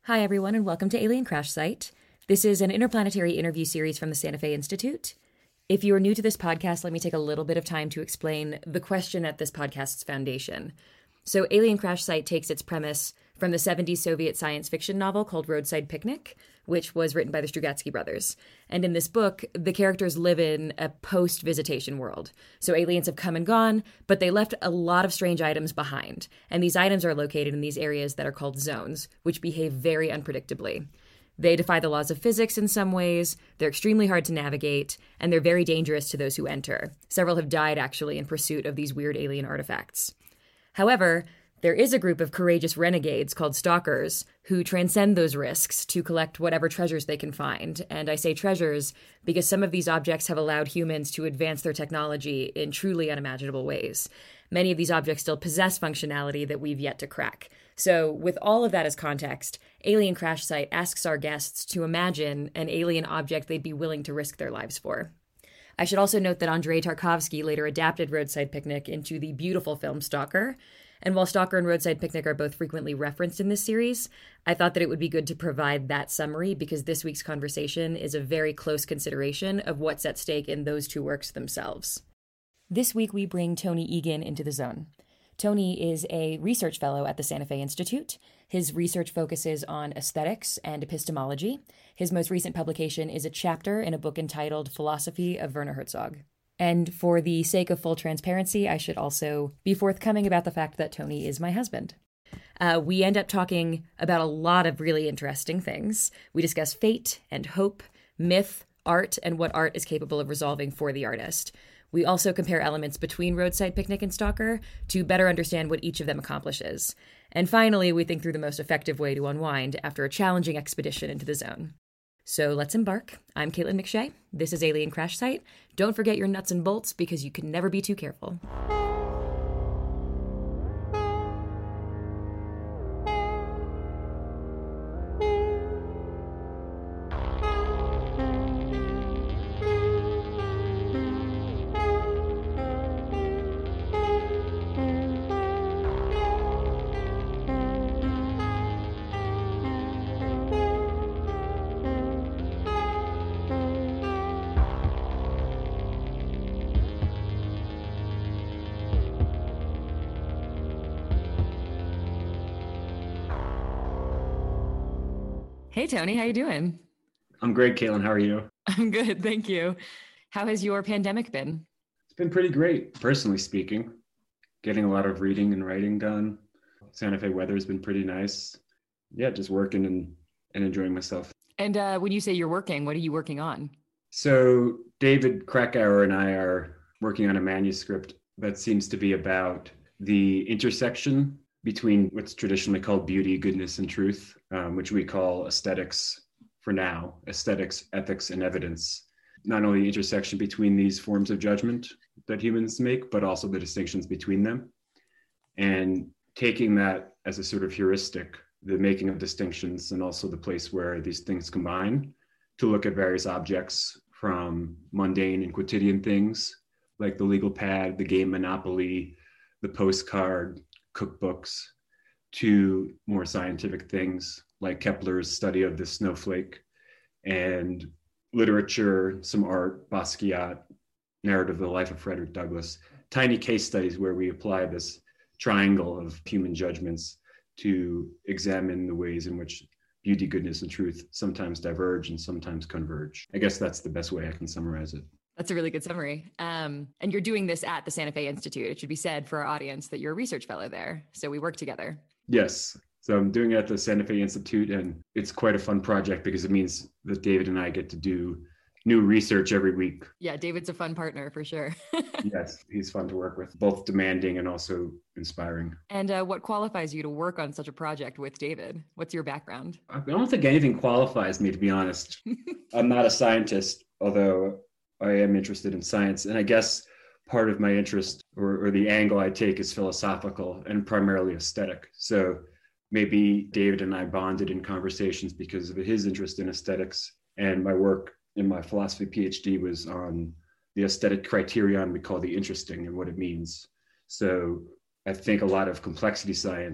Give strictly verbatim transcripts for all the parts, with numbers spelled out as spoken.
Hi, everyone, and welcome to Alien Crash Site. This is an interplanetary interview series from the Santa Fe Institute. If you are new to this podcast, let me take a little bit of time to explain the question at this podcast's foundation. So, Alien Crash Site takes its premise from the seventies Soviet science fiction novel called Roadside Picnic, which was written by the Strugatsky brothers. And in this book, the characters live in a post-visitation world. So aliens have come and gone, but they left a lot of strange items behind. And these items are located in these areas that are called zones, which behave very unpredictably. They defy the laws of physics in some ways, they're extremely hard to navigate, and they're very dangerous to those who enter. Several have died, actually, in pursuit of these weird alien artifacts. However, there is a group of courageous renegades called stalkers who transcend those risks to collect whatever treasures they can find. And I say treasures because some of these objects have allowed humans to advance their technology in truly unimaginable ways. Many of these objects still possess functionality that we've yet to crack. So with all of that as context, Alien Crash Site asks our guests to imagine an alien object they'd be willing to risk their lives for. I should also note that Andrei Tarkovsky later adapted Roadside Picnic into the beautiful film Stalker. And while Stalker and Roadside Picnic are both frequently referenced in this series, I thought that it would be good to provide that summary because this week's conversation is a very close consideration of what's at stake in those two works themselves. This week, we bring Tony Egan into the zone. Tony is a research fellow at the Santa Fe Institute. His research focuses on aesthetics and epistemology. His most recent publication is a chapter in a book entitled Philosophy of Werner Herzog. And for the sake of full transparency, I should also be forthcoming about the fact that Tony is my husband. Uh, we end up talking about a lot of really interesting things. We discuss fate and hope, myth, art, and what art is capable of resolving for the artist. We also compare elements between Roadside Picnic and Stalker to better understand what each of them accomplishes. And finally, we think through the most effective way to unwind after a challenging expedition into the zone. So let's embark. I'm Caitlin McShay. This is Alien Crash Site. Don't forget your nuts and bolts because you can never be too careful. Hey, Tony, how you doing? I'm great, Caitlin. How are you? I'm good, thank you. How has your pandemic been? It's been pretty great, personally speaking. Getting a lot of reading and writing done. Santa Fe weather has been pretty nice. Yeah, just working and, and enjoying myself. And uh, when you say you're working, what are you working on? So David Krakauer and I are working on a manuscript that seems to be about the intersection between what's traditionally called beauty, goodness, and truth, um, which we call aesthetics for now, aesthetics, ethics, and evidence. Not only the intersection between these forms of judgment that humans make, but also the distinctions between them. And taking that as a sort of heuristic, the making of distinctions and also the place where these things combine, to look at various objects from mundane and quotidian things, like the legal pad, the game Monopoly, the postcard, cookbooks, to more scientific things like Kepler's study of the snowflake, and literature, some art, Basquiat, narrative of the life of Frederick Douglass, tiny case studies where we apply this triangle of human judgments to examine the ways in which beauty, goodness, and truth sometimes diverge and sometimes converge. I guess that's the best way I can summarize it. That's a really good summary. Um, and you're doing this at the Santa Fe Institute. It should be said for our audience that you're a research fellow there. So we work together. Yes. So I'm doing it at the Santa Fe Institute, and it's quite a fun project because it means that David and I get to do new research every week. Yeah, David's a fun partner for sure. Yes, he's fun to work with, both demanding and also inspiring. And uh, what qualifies you to work on such a project with David? What's your background? I don't think anything qualifies me, to be honest. I'm not a scientist, although I am interested in science. And I guess part of my interest or, or the angle I take is philosophical and primarily aesthetic. So maybe David and I bonded in conversations because of his interest in aesthetics, and my work in my philosophy PhD was on the aesthetic criterion we call the interesting and what it means. So I think a lot of complexity science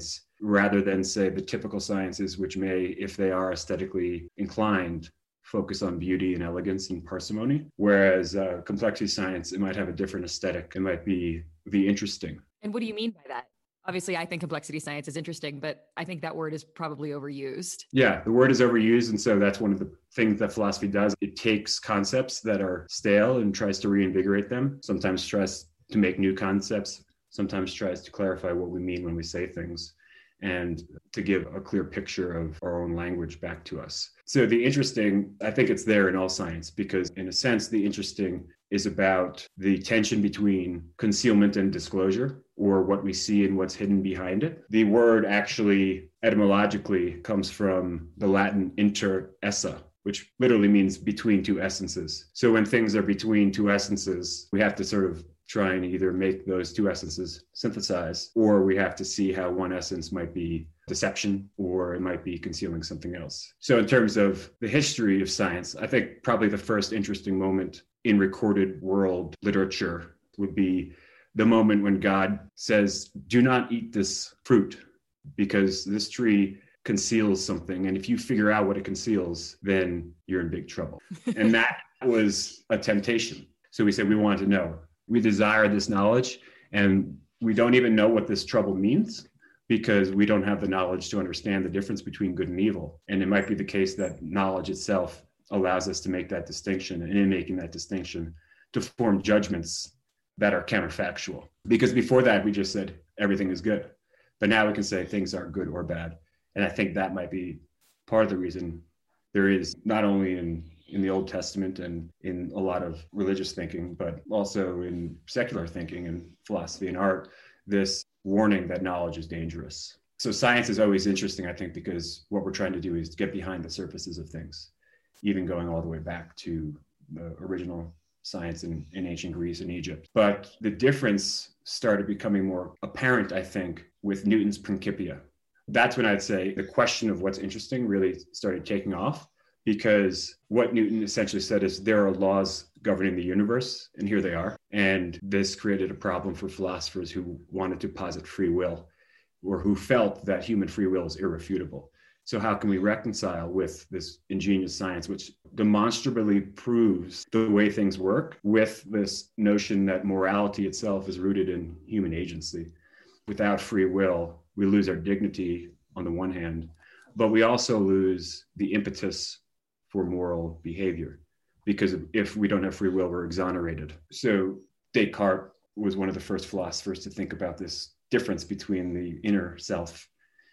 rather than, say, the typical sciences, which may, if they are aesthetically inclined, focus on beauty and elegance and parsimony. Whereas uh, complexity science, it might have a different aesthetic. It might be the interesting. And what do you mean by that? Obviously, I think complexity science is interesting, but I think that word is probably overused. Yeah, the word is overused. And so that's one of the things that philosophy does. It takes concepts that are stale and tries to reinvigorate them, sometimes tries to make new concepts, sometimes tries to clarify what we mean when we say things, and to give a clear picture of our own language back to us. So the interesting, I think it's there in all science, because in a sense, the interesting is about the tension between concealment and disclosure, or what we see and what's hidden behind it. The word actually etymologically comes from the Latin inter esse, which literally means between two essences. So when things are between two essences, we have to sort of try and either make those two essences synthesize, or we have to see how one essence might be deception, or it might be concealing something else. So in terms of the history of science, I think probably the first interesting moment in recorded world literature would be the moment when God says, do not eat this fruit because this tree conceals something. And if you figure out what it conceals, then you're in big trouble. And that was a temptation. So we said, we want to know. We desire this knowledge, and we don't even know what this trouble means because we don't have the knowledge to understand the difference between good and evil. And it might be the case that knowledge itself allows us to make that distinction, and in making that distinction, to form judgments that are counterfactual. Because before that, we just said everything is good. But now we can say things are good or bad. And I think that might be part of the reason there is, not only in in the Old Testament and in a lot of religious thinking, but also in secular thinking and philosophy and art, this warning that knowledge is dangerous. So science is always interesting, I think, because what we're trying to do is get behind the surfaces of things, even going all the way back to the original science in, in ancient Greece and Egypt. But the difference started becoming more apparent, I think, with Newton's Principia. That's when I'd say the question of what's interesting really started taking off. Because what Newton essentially said is there are laws governing the universe, and here they are. And this created a problem for philosophers who wanted to posit free will, or who felt that human free will is irrefutable. So how can we reconcile with this ingenious science, which demonstrably proves the way things work, with this notion that morality itself is rooted in human agency? Without free will, we lose our dignity on the one hand, but we also lose the impetus for moral behavior, because if we don't have free will, we're exonerated. So Descartes was one of the first philosophers to think about this difference between the inner self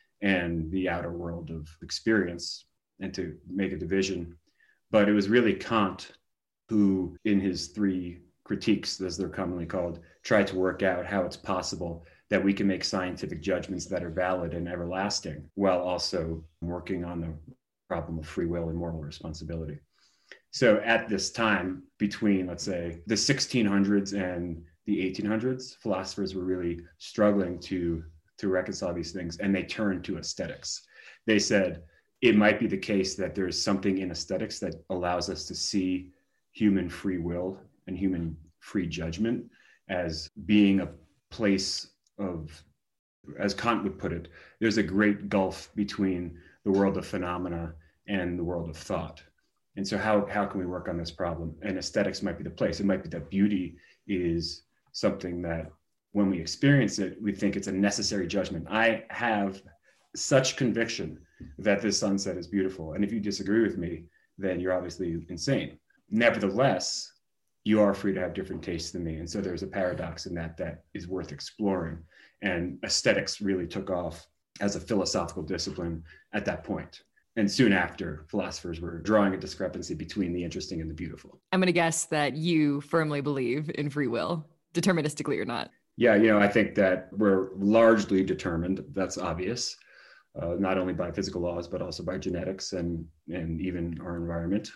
and the outer world of experience, and to make a division. But it was really Kant who, in his three critiques, as they're commonly called, tried to work out how it's possible that we can make scientific judgments that are valid and everlasting, while also working on the problem of free will and moral responsibility. So at this time, between, let's say, the sixteen hundreds and the eighteen hundreds, philosophers were really struggling to, to reconcile these things, and they turned to aesthetics. They said, it might be the case that there's something in aesthetics that allows us to see human free will and human free judgment as being a place of, as Kant would put it, there's a great gulf between the world of phenomena and the world of thought. And so how, how can we work on this problem? And aesthetics might be the place. It might be that beauty is something that when we experience it, we think it's a necessary judgment. I have such conviction that this sunset is beautiful. And if you disagree with me, then you're obviously insane. Nevertheless, you are free to have different tastes than me. And so there's a paradox in that that is worth exploring. And aesthetics really took off as a philosophical discipline at that point. And soon after, philosophers were drawing a discrepancy between the interesting and the beautiful. I'm going to guess that you firmly believe in free will, deterministically or not. Yeah, you know, I think that we're largely determined. That's obvious, uh, not only by physical laws, but also by genetics and, and even our environment.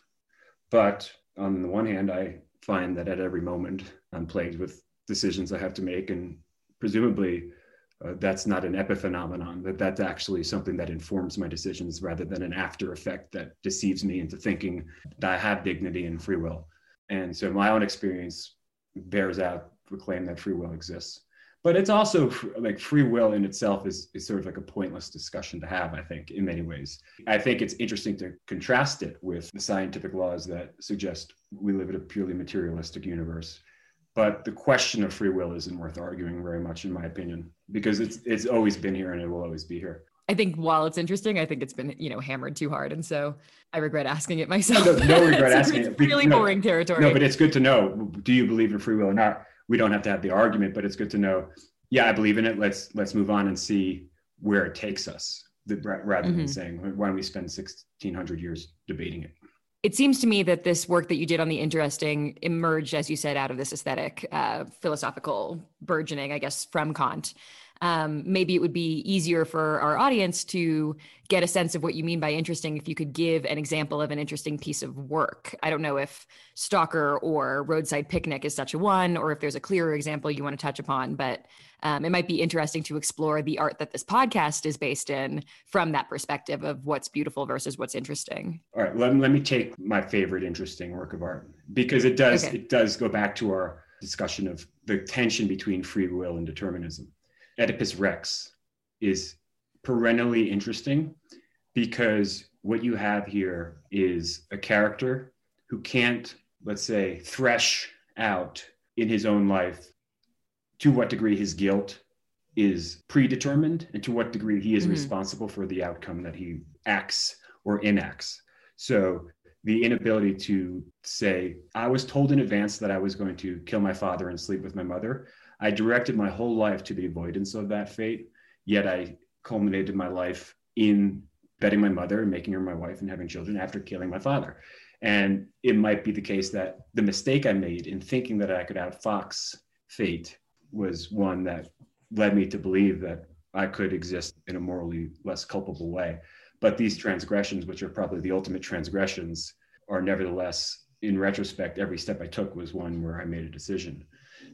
But on the one hand, I find that at every moment I'm plagued with decisions I have to make, and presumably uh, that's not an epiphenomenon, that that's actually something that informs my decisions rather than an after effect that deceives me into thinking that I have dignity and free will. And so my own experience bears out the claim that free will exists. But it's also like free will in itself is, is sort of like a pointless discussion to have, I think, in many ways. I think it's interesting to contrast it with the scientific laws that suggest we live in a purely materialistic universe. But the question of free will isn't worth arguing very much, in my opinion, because it's it's always been here and it will always be here. I think while it's interesting, I think it's been, you know, hammered too hard. And so I regret asking it myself. No, no regret it's, asking it's it. really no, boring territory. No, but it's good to know. Do you believe in free will or not? We don't have to have the argument, but it's good to know. Yeah, I believe in it. Let's let's move on and see where it takes us, rather mm-hmm. than saying, why don't we spend sixteen hundred years debating it? It seems to me that this work that you did on the interesting emerged, as you said, out of this aesthetic, uh, philosophical burgeoning, I guess, from Kant. Um, maybe it would be easier for our audience to get a sense of what you mean by interesting if you could give an example of an interesting piece of work. I don't know if Stalker or Roadside Picnic is such a one, or if there's a clearer example you want to touch upon, but um, it might be interesting to explore the art that this podcast is based in from that perspective of what's beautiful versus what's interesting. All right, let, let me take my favorite interesting work of art, because it does okay. it does go back to our discussion of the tension between free will and determinism. Oedipus Rex is perennially interesting because what you have here is a character who can't, let's say, thresh out in his own life to what degree his guilt is predetermined and to what degree he is mm-hmm. responsible for the outcome that he acts or enacts. So the inability to say, I was told in advance that I was going to kill my father and sleep with my mother. I directed my whole life to the avoidance of that fate, yet I culminated my life in betting my mother and making her my wife and having children after killing my father. And it might be the case that the mistake I made in thinking that I could outfox fate was one that led me to believe that I could exist in a morally less culpable way. But these transgressions, which are probably the ultimate transgressions, are nevertheless, in retrospect, every step I took was one where I made a decision.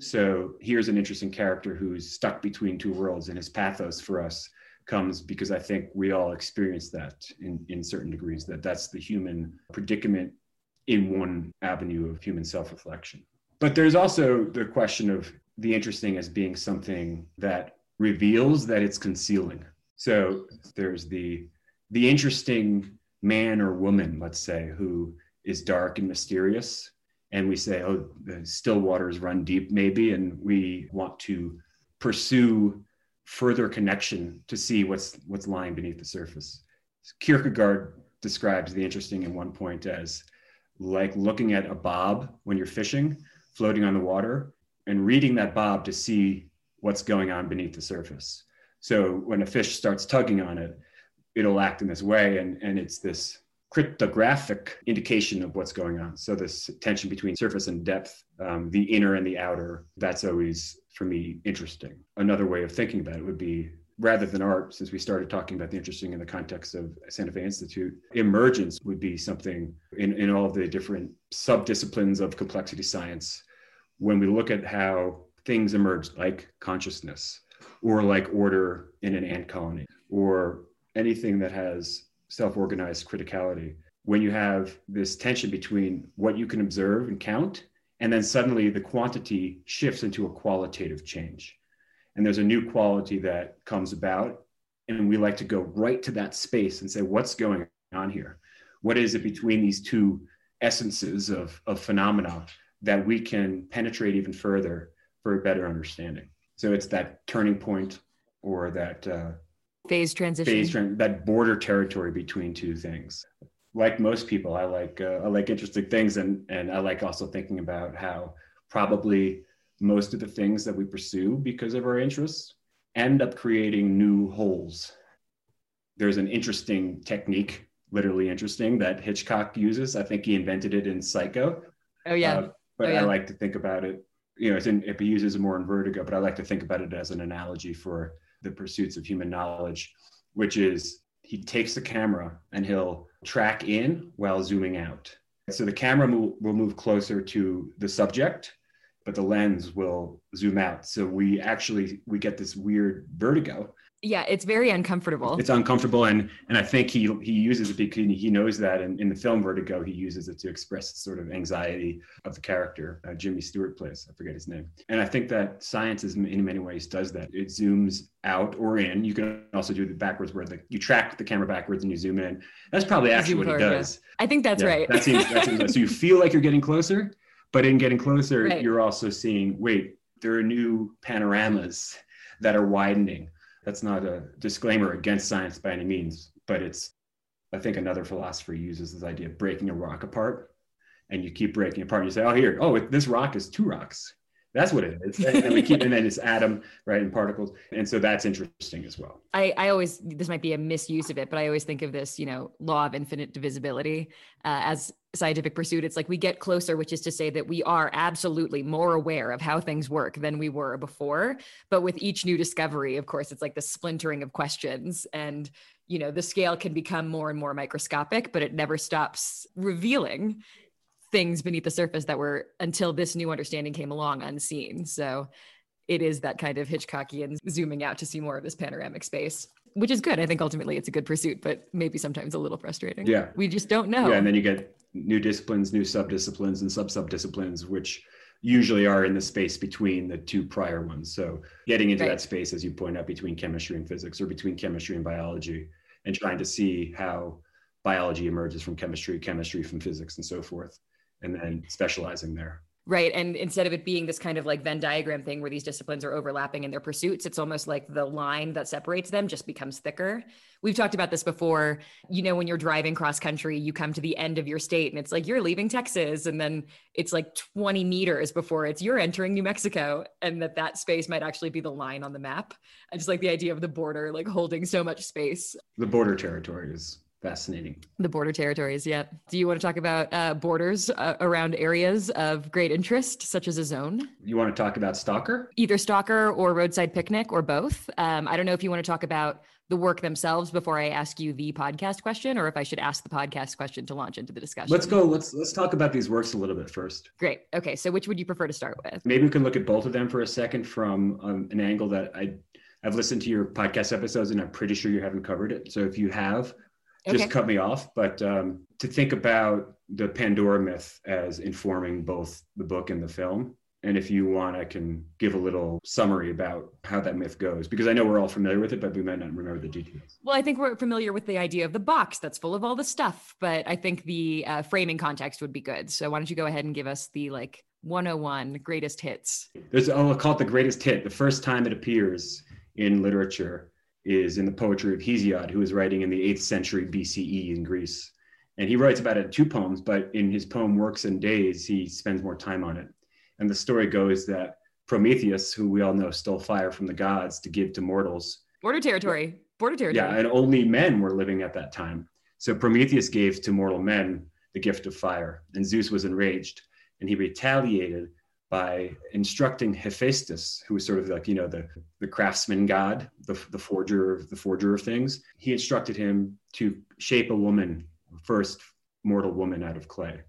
So here's an interesting character who's stuck between two worlds, and his pathos for us comes because I think we all experience that in, in certain degrees, that that's the human predicament in one avenue of human self-reflection. But there's also the question of the interesting as being something that reveals that it's concealing. So there's the, the interesting man or woman, let's say, who is dark and mysterious. And we say, oh, the still waters run deep, maybe, and we want to pursue further connection to see what's what's lying beneath the surface. Kierkegaard describes the interesting in one point as like looking at a bob when you're fishing, floating on the water, and reading that bob to see what's going on beneath the surface. So when a fish starts tugging on it, it'll act in this way, and, and it's this cryptographic indication of what's going on. So this tension between surface and depth, um, the inner and the outer, that's always, for me, interesting. Another way of thinking about it would be, rather than art, since we started talking about the interesting in the context of Santa Fe Institute, emergence would be something in, in all of the different subdisciplines of complexity science. When we look at how things emerge, like consciousness, or like order in an ant colony, or anything that has self-organized criticality, when you have this tension between what you can observe and count, and then suddenly the quantity shifts into a qualitative change. And there's a new quality that comes about, and we like to go right to that space and say, what's going on here? What is it between these two essences of, of phenomena that we can penetrate even further for a better understanding? So it's that turning point, or that uh, phase transition, phase tran- that border territory between two things. Like most people, I like uh, I like interesting things, and and I like also thinking about how probably most of the things that we pursue because of our interests end up creating new holes. There's an interesting technique, literally interesting, that Hitchcock uses. I think he invented it in Psycho. Oh yeah. Uh, but oh, yeah. I like to think about it, you know, it's in, if he uses it more in Vertigo, but I like to think about it as an analogy for the pursuits of human knowledge, which is he takes the camera and he'll track in while zooming out. So the camera mo- will move closer to the subject, but the lens will zoom out. So we actually, we get this weird vertigo Yeah, it's very uncomfortable. It's uncomfortable, and and I think he he uses it because he knows that, and in the film Vertigo, he uses it to express the sort of anxiety of the character uh, Jimmy Stewart plays. I forget his name. And I think that science is in many ways does that. It zooms out or in. You can also do the backwards where the, you track the camera backwards and you zoom in. That's probably actually what he does. Yeah. I think that's yeah, right. that seems, that seems, so you feel like you're getting closer, but in getting closer, right. you're also seeing, wait, there are new panoramas that are widening. That's not a disclaimer against science by any means, but it's, I think another philosopher uses this idea of breaking a rock apart, and you keep breaking apart. And you say, oh, here, oh, this rock is two rocks. That's what it is. And then we keep, and then it's atom, right, and particles. And so that's interesting as well. I, I always, this might be a misuse of it, but I always think of this, you know, law of infinite divisibility uh, as scientific pursuit. It's like we get closer, which is to say that we are absolutely more aware of how things work than we were before. But with each new discovery, of course, it's like the splintering of questions, and, you know, the scale can become more and more microscopic, but it never stops revealing things beneath the surface that were, until this new understanding came along, unseen. So it is that kind of Hitchcockian zooming out to see more of this panoramic space, which is good. I think ultimately it's a good pursuit, but maybe sometimes a little frustrating. Yeah. We just don't know. Yeah. And then you get new disciplines, new subdisciplines, and sub-subdisciplines, which usually are in the space between the two prior ones. So getting into right. that space, as you point out, between chemistry and physics, or between chemistry and biology, and trying to see how biology emerges from chemistry, chemistry from physics, and so forth, and then specializing there. Right. And instead of it being this kind of like Venn diagram thing where these disciplines are overlapping in their pursuits, it's almost like the line that separates them just becomes thicker. We've talked about this before. You know, when you're driving cross country, you come to the end of your state and it's like, you're leaving Texas. And then it's like twenty meters before it's, you're entering New Mexico. And that that space might actually be the line on the map. I just like the idea of the border, like holding so much space. The border territory is fascinating. The border territories, yeah. Do you want to talk about uh, borders uh, around areas of great interest, such as a zone? You want to talk about Stalker? Either Stalker or Roadside Picnic or both. Um, I don't know if you want to talk about the work themselves before I ask you the podcast question, or if I should ask the podcast question to launch into the discussion. Let's go. Let's let's talk about these works a little bit first. Great. Okay. So which would you prefer to start with? Maybe we can look at both of them for a second from um, an angle that I, I've listened to your podcast episodes and I'm pretty sure you haven't covered it. So if you have, just okay. cut me off. But um, to think about the Pandora myth as informing both the book and the film. And if you want, I can give a little summary about how that myth goes, because I know we're all familiar with it, but we might not remember the details. Well, I think we're familiar with the idea of the box that's full of all the stuff, but I think the uh, framing context would be good. So why don't you go ahead and give us the like one oh one greatest hits? There's, I'll call it the greatest hit. The first time it appears in literature is in the poetry of Hesiod, who was writing in the eighth century B C E in Greece. And he writes about it in two poems, but in his poem Works and Days, he spends more time on it. And the story goes that Prometheus, who we all know stole fire from the gods to give to mortals. Border territory, border territory. Yeah, and only men were living at that time. So Prometheus gave to mortal men the gift of fire, and Zeus was enraged, and he retaliated by instructing Hephaestus, who was sort of like, you know, the, the craftsman god, the, the forger of the forger of things. He instructed him to shape a woman, first mortal woman out of clay.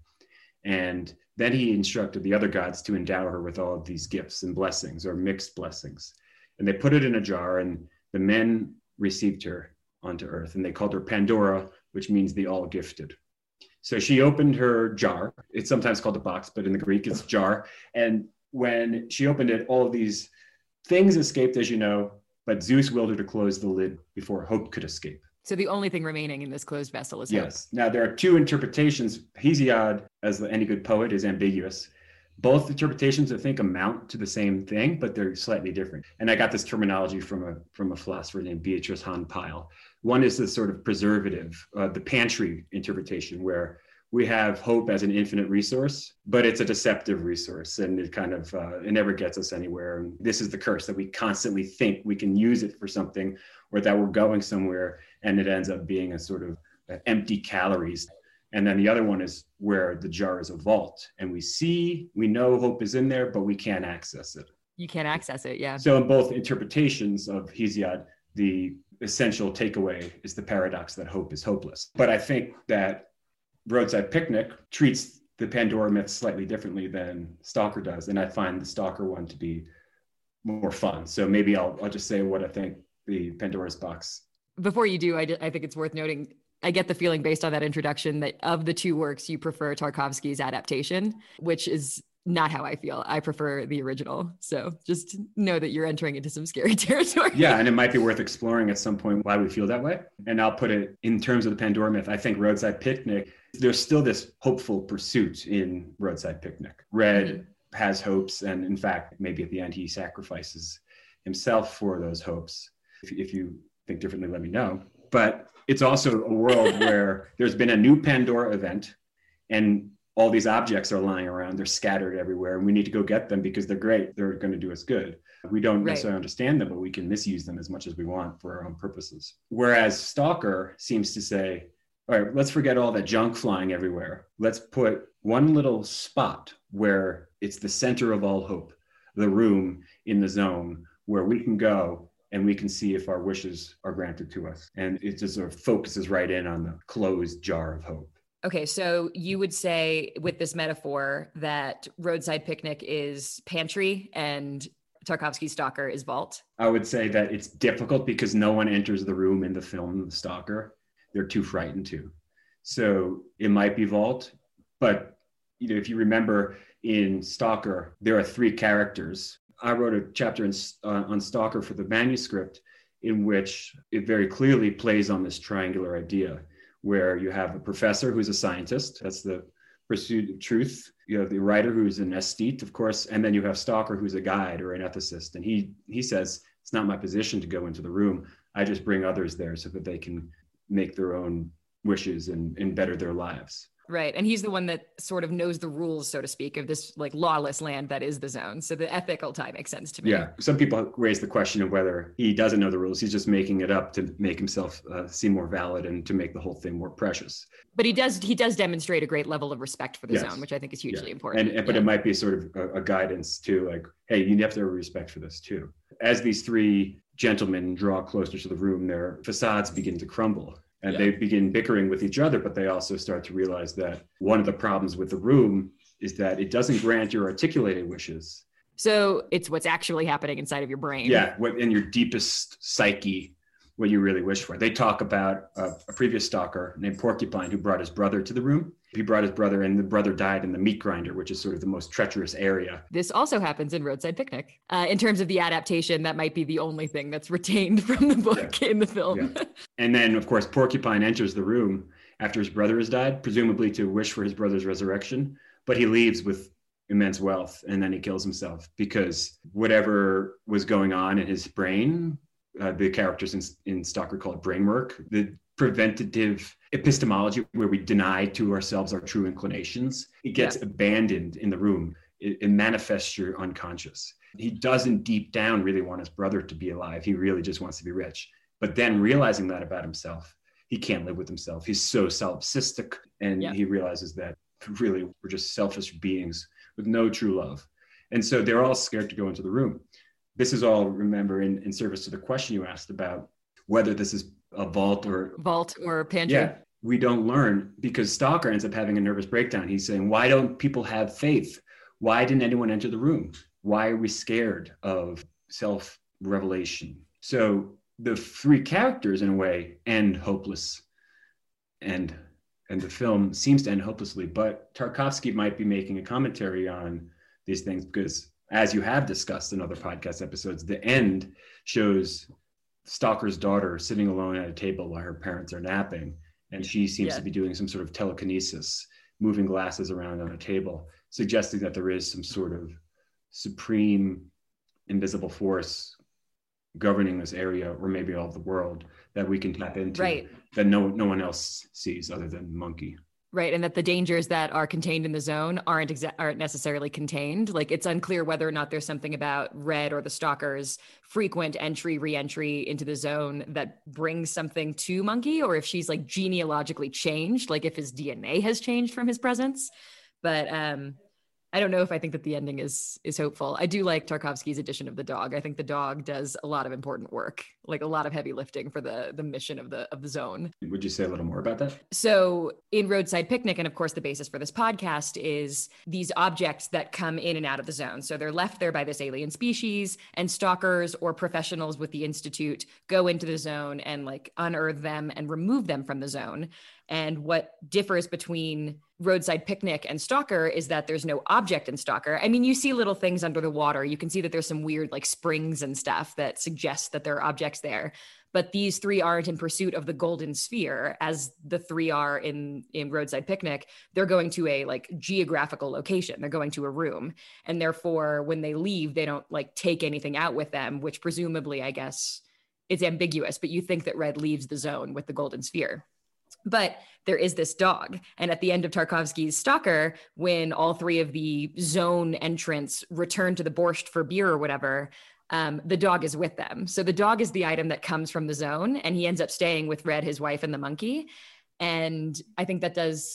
And then he instructed the other gods to endow her with all of these gifts and blessings, or mixed blessings. And they put it in a jar, and the men received her onto earth, and they called her Pandora, which means the all gifted. So she opened her jar. It's sometimes called a box, but in the Greek, it's jar. And when she opened it, all of these things escaped, as you know, but Zeus willed her to close the lid before hope could escape. So the only thing remaining in this closed vessel is hope. Yes. Now, there are two interpretations. Hesiod, as any good poet, is ambiguous. Both interpretations, I think, amount to the same thing, but they're slightly different. And I got this terminology from a from a philosopher named Beatrice Hahn Pyle. One is the sort of preservative, uh, the pantry interpretation, where we have hope as an infinite resource, but it's a deceptive resource, and it kind of uh, it never gets us anywhere. And this is the curse, that we constantly think we can use it for something, or that we're going somewhere, and it ends up being a sort of uh, empty calories. And then the other one is where the jar is a vault, and we see, we know hope is in there, but we can't access it. You can't access it, yeah. So in both interpretations of Hesiod, the essential takeaway is the paradox that hope is hopeless. But I think that Roadside Picnic treats the Pandora myth slightly differently than Stalker does. And I find the Stalker one to be more fun. So maybe I'll, I'll just say what I think the Pandora's box. Before you do, I, d- I think it's worth noting, I get the feeling based on that introduction that of the two works, you prefer Tarkovsky's adaptation, which is not how I feel. I prefer the original. So just know that you're entering into some scary territory. Yeah, and it might be worth exploring at some point why we feel that way. And I'll put it in terms of the Pandora myth. I think Roadside Picnic, there's still this hopeful pursuit in Roadside Picnic. Red mm-hmm. has hopes, and in fact, maybe at the end he sacrifices himself for those hopes. If, if you think differently, let me know. But it's also a world where there's been a new Pandora event, and all these objects are lying around. They're scattered everywhere, and we need to go get them because they're great. They're going to do us good. We don't right. necessarily understand them, but we can misuse them as much as we want for our own purposes. Whereas Stalker seems to say, all right, let's forget all that junk flying everywhere. Let's put one little spot where it's the center of all hope, the room in the zone where we can go and we can see if our wishes are granted to us. And it just sort of focuses right in on the closed jar of hope. Okay, so you would say with this metaphor that Roadside Picnic is pantry and Tarkovsky's Stalker is vault? I would say that it's difficult because no one enters the room in the film The Stalker. They're too frightened to. So it might be vault, but you know, if you remember in Stalker, there are three characters. I wrote a chapter in, uh, on Stalker for the manuscript in which it very clearly plays on this triangular idea, where you have a professor who's a scientist. That's the pursuit of truth. You have the writer who's an aesthete, of course, and then you have Stalker who's a guide or an ethicist. And he he says, it's not my position to go into the room. I just bring others there so that they can make their own wishes and, and better their lives. Right. And he's the one that sort of knows the rules, so to speak, of this like lawless land that is the zone. So the ethical tie makes sense to me. Yeah. Some people raise the question of whether he doesn't know the rules. He's just making it up to make himself uh, seem more valid and to make the whole thing more precious. But he does he does demonstrate a great level of respect for the yes. zone, which I think is hugely yeah. important. And, and But yeah. it might be sort of a, a guidance too, like, hey, you have to have respect for this too. As these three gentlemen draw closer to the room, their facades begin to crumble. And yeah. they begin bickering with each other, but they also start to realize that one of the problems with the room is that it doesn't grant your articulated wishes. So it's what's actually happening inside of your brain. Yeah, what in your deepest psyche, what you really wish for. They talk about a, a previous stalker named Porcupine who brought his brother to the room. He brought his brother and the brother died in the meat grinder, which is sort of the most treacherous area. This also happens in Roadside Picnic. Uh, in terms of the adaptation, that might be the only thing that's retained from the book yeah. in the film. Yeah. And then, of course, Porcupine enters the room after his brother has died, presumably to wish for his brother's resurrection. But he leaves with immense wealth and then he kills himself because whatever was going on in his brain, uh, the characters in, in Stalker call it brain work, the preventative epistemology where we deny to ourselves our true inclinations, it gets yeah. abandoned in the room. It, it manifests your unconscious. He doesn't deep down really want his brother to be alive. He really just wants to be rich. But then realizing that about himself, he can't live with himself. He's so solipsistic, and yeah. he realizes that really we're just selfish beings with no true love. And so they're all scared to go into the room. This is all, remember, in, in service to the question you asked about whether this is a vault or vault or pantry. Yeah, we don't learn because Stalker ends up having a nervous breakdown. He's saying, why don't people have faith? Why didn't anyone enter the room? Why are we scared of self-revelation? So the three characters, in a way, end hopeless, and and the film seems to end hopelessly. But Tarkovsky might be making a commentary on these things because, as you have discussed in other podcast episodes, the end shows Stalker's daughter sitting alone at a table while her parents are napping, and she seems yeah. to be doing some sort of telekinesis, moving glasses around on a table, suggesting that there is some sort of supreme invisible force governing this area, or maybe all of the world, that we can tap into, right. that no no one else sees other than Monkey. Right, and that the dangers that are contained in the zone aren't exa- aren't necessarily contained. Like, it's unclear whether or not there's something about Red or the Stalker's frequent entry, re-entry into the zone that brings something to Monkey, or if she's like genealogically changed, like if his D N A has changed from his presence. But um, I don't know if I think that the ending is is hopeful. I do like Tarkovsky's addition of the dog. I think the dog does a lot of important work, like a lot of heavy lifting for the the mission of the of the zone. Would you say a little more about that? So in Roadside Picnic, and of course the basis for this podcast is these objects that come in and out of the zone. So they're left there by this alien species, and stalkers or professionals with the Institute go into the zone and like unearth them and remove them from the zone. And what differs between Roadside Picnic and Stalker is that there's no object in Stalker. I mean, you see little things under the water. You can see that there's some weird like springs and stuff that suggest that there are objects there. But these three aren't in pursuit of the golden sphere as the three are in, in Roadside Picnic. They're going to a like geographical location. They're going to a room. And therefore, when they leave, they don't like take anything out with them, which presumably, I guess, it's ambiguous. But you think that Red leaves the zone with the golden sphere. But there is this dog. And at the end of Tarkovsky's Stalker, when all three of the zone entrants return to the borscht for beer or whatever, um, the dog is with them. So the dog is the item that comes from the zone, and he ends up staying with Red, his wife, and the monkey. And I think that does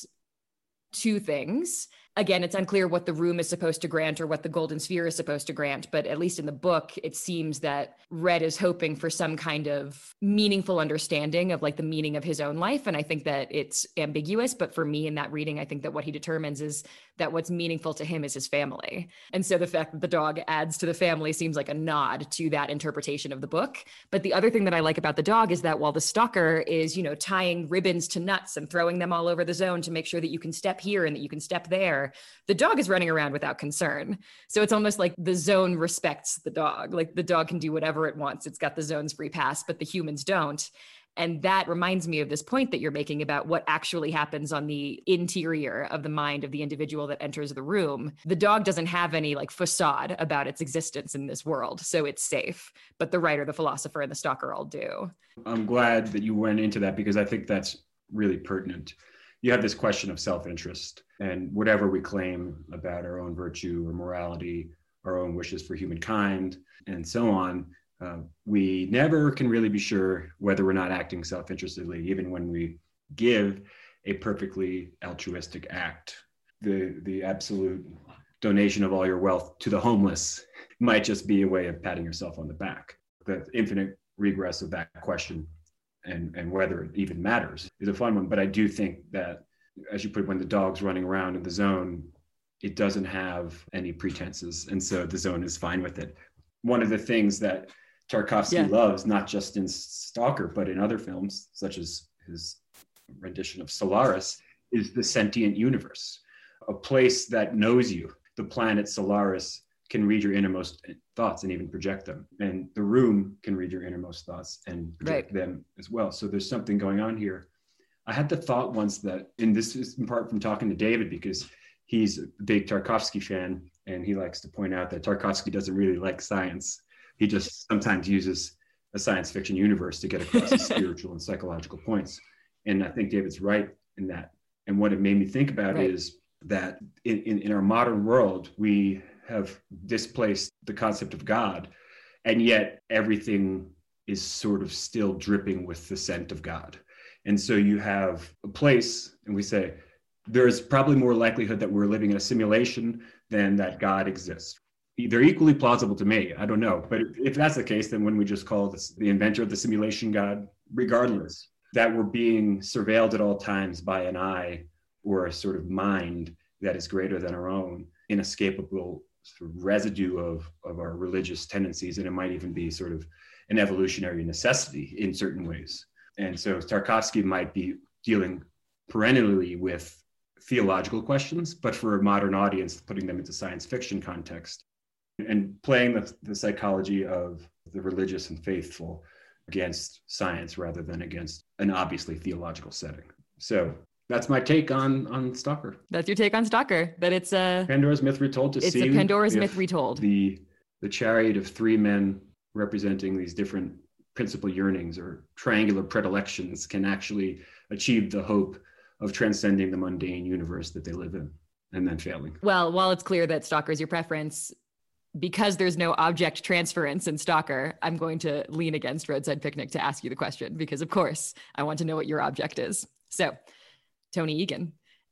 two things. Again, it's unclear what the room is supposed to grant or what the golden sphere is supposed to grant, but at least in the book, it seems that Red is hoping for some kind of meaningful understanding of like the meaning of his own life. And I think that it's ambiguous, but for me in that reading, I think that what he determines is that what's meaningful to him is his family. And so the fact that the dog adds to the family seems like a nod to that interpretation of the book. But the other thing that I like about the dog is that while the stalker is, you know, tying ribbons to nuts and throwing them all over the zone to make sure that you can step here and that you can step there, the dog is running around without concern. So it's almost like the zone respects the dog. Like the dog can do whatever it wants. It's got the zone's free pass, but the humans don't. And that reminds me of this point that you're making about what actually happens on the interior of the mind of the individual that enters the room. The dog doesn't have any like facade about its existence in this world, so it's safe. But the writer, the philosopher, and the stalker all do. I'm glad that you went into that because I think that's really pertinent. You have this question of self-interest, and whatever we claim about our own virtue or morality, our own wishes for humankind, and so on, uh, we never can really be sure whether we're not acting self-interestedly, even when we give a perfectly altruistic act. The, the absolute donation of all your wealth to the homeless might just be a way of patting yourself on the back. The infinite regress of that question and, and whether it even matters is a fun one. But I do think that, as you put, when the dog's running around in the zone, it doesn't have any pretenses. And so the zone is fine with it. One of the things that Tarkovsky yeah. loves, not just in Stalker, but in other films, such as his rendition of Solaris, is the sentient universe, a place that knows you. The planet Solaris can read your innermost thoughts and even project them. And the room can read your innermost thoughts and project right. them as well. So there's something going on here. I had the thought once that, and this is in part from talking to David, because he's a big Tarkovsky fan, and he likes to point out that Tarkovsky doesn't really like science. He just sometimes uses a science fiction universe to get across his spiritual and psychological points. And I think David's right in that. And what it made me think about right. is that in, in, in our modern world, we have displaced the concept of God, and yet everything is sort of still dripping with the scent of God. And so you have a place, and we say, there's probably more likelihood that we're living in a simulation than that God exists. They're equally plausible to me. I don't know. But if that's the case, then when we just call this the inventor of the simulation God, regardless, that we're being surveilled at all times by an eye or a sort of mind that is greater than our own, inescapable sort of residue of, of our religious tendencies. And it might even be sort of an evolutionary necessity in certain ways. And so Tarkovsky might be dealing perennially with theological questions, but for a modern audience, putting them into science fiction context and playing the, the psychology of the religious and faithful against science rather than against an obviously theological setting. So that's my take on on Stalker. That's your take on Stalker, that it's a Pandora's myth retold. To it's see a Pandora's myth retold. The the chariot of three men representing these different principal yearnings or triangular predilections can actually achieve the hope of transcending the mundane universe that they live in and then failing. Well, while it's clear that Stalker is your preference, because there's no object transference in Stalker, I'm going to lean against Roadside Picnic to ask you the question, because of course I want to know what your object is. So, Tony Egan,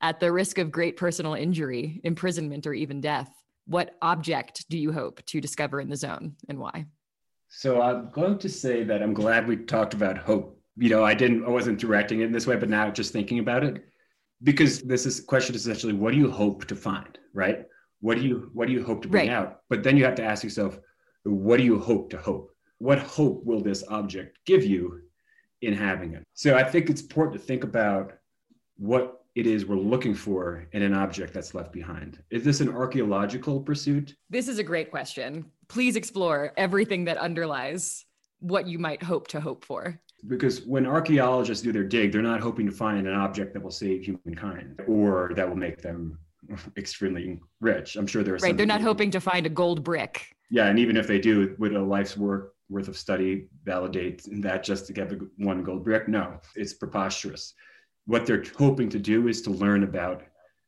At the risk of great personal injury, imprisonment, or even death, what object do you hope to discover in the zone, and why? So I'm going to say that I'm glad we talked about hope. You know, I didn't, I wasn't directing it in this way, but now just thinking about it, because this is question is essentially, what do you hope to find, right? What do you, what do you hope to bring Right. out? But then you have to ask yourself, what do you hope to hope? What hope will this object give you in having it? So I think it's important to think about what it is we're looking for in an object that's left behind. Is this an archaeological pursuit? This is a great question. Please explore everything that underlies what you might hope to hope for. Because when archaeologists do their dig, they're not hoping to find an object that will save humankind or that will make them extremely rich. I'm sure there are Right. some They're not people- hoping to find a gold brick. Yeah, and even if they do, would a life's work worth of study validate that just to get the one gold brick? No, it's preposterous. What they're hoping to do is to learn about,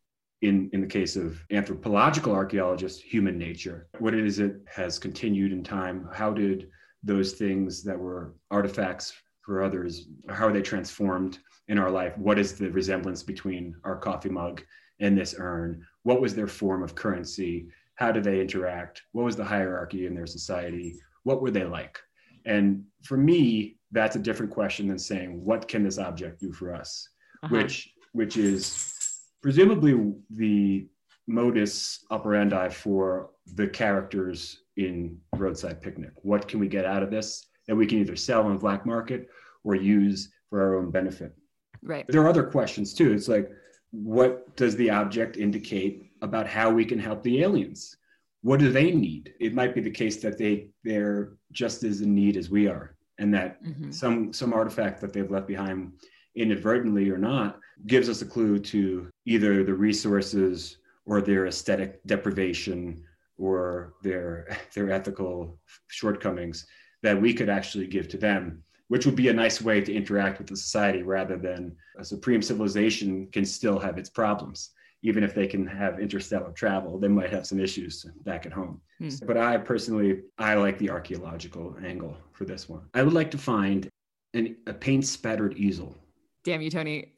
in, in the case of anthropological archaeologists, human nature. What it is it has continued in time. How did those things that were artifacts for others, how are they transformed in our life? What is the resemblance between our coffee mug and this urn? What was their form of currency? How do they interact? What was the hierarchy in their society? What were they like? And for me, that's a different question than saying, what can this object do for us? Uh-huh. Which, which is presumably the modus operandi for the characters in Roadside Picnic. What can we get out of this that we can either sell on the black market or use for our own benefit? Right. There are other questions too. It's like, what does the object indicate about how we can help the aliens? What do they need? It might be the case that they, they're just as in need as we are, and that mm-hmm. some, some artifact that they've left behind, inadvertently or not, gives us a clue to either the resources or their aesthetic deprivation or their, their ethical shortcomings that we could actually give to them, which would be a nice way to interact with the society rather than a supreme civilization can still have its problems. Even if they can have interstellar travel, they might have some issues back at home. Hmm. But I personally, I like the archaeological angle for this one. I would like to find an, a paint-spattered easel. Damn you, Tony.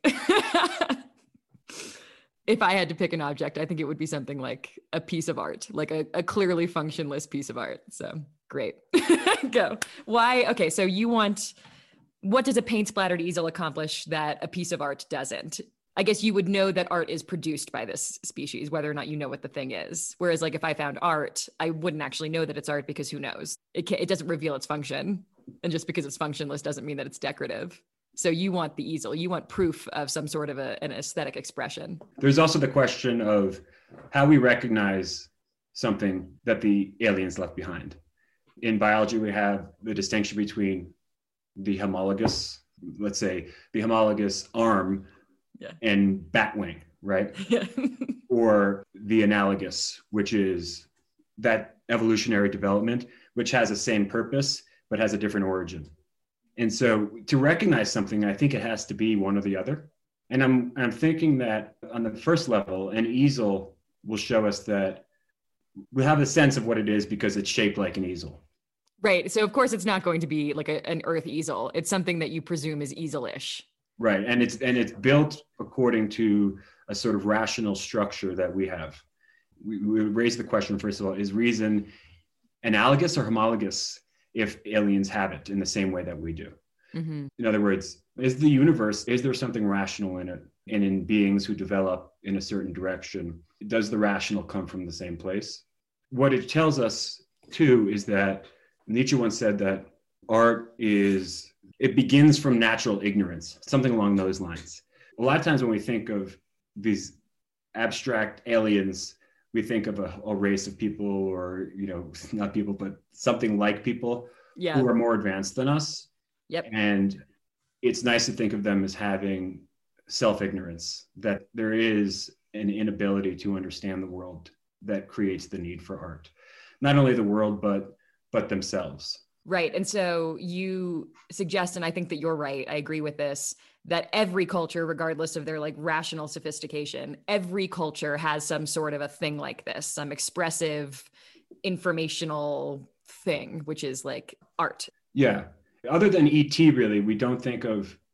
If I had to pick an object, I think it would be something like a piece of art, like a, a clearly functionless piece of art. So great. Go. Why? Okay, so you want, what does a paint-splattered easel accomplish that a piece of art doesn't? I guess you would know that art is produced by this species, whether or not you know what the thing is. Whereas like if I found art, I wouldn't actually know that it's art because who knows? It can, it doesn't reveal its function. And just because it's functionless doesn't mean that it's decorative. So you want the easel, you want proof of some sort of a, an aesthetic expression. There's also the question of how we recognize something that the aliens left behind. In biology, we have the distinction between the homologous, let's say the homologous arm, yeah, and batwing, right? Yeah. Or the analogous, which is that evolutionary development, which has the same purpose, but has a different origin. And so to recognize something, I think it has to be one or the other. And I'm, I'm thinking that on the first level, an easel will show us that we have a sense of what it is because it's shaped like an easel. Right. So of course it's not going to be like a, an earth easel. It's something that you presume is easel-ish. Right. And it's and it's built according to a sort of rational structure that we have. We, we raise the question, first of all, is reason analogous or homologous if aliens have it in the same way that we do? Mm-hmm. In other words, is the universe, is there something rational in it? And in beings who develop in a certain direction, does the rational come from the same place? What it tells us, too, is that Nietzsche once said that art is... it begins from natural ignorance, something along those lines. A lot of times when we think of these abstract aliens, we think of a, a race of people or, you know, not people, but something like people yeah. who are more advanced than us. Yep. And it's nice to think of them as having self-ignorance, that there is an inability to understand the world that creates the need for art. Not only the world, but but themselves. Right. And so you suggest, and I think that you're right, I agree with this, that every culture, regardless of their like rational sophistication, every culture has some sort of a thing like this, some expressive, informational thing, which is like art. Yeah. Other than E T, really, we don't think of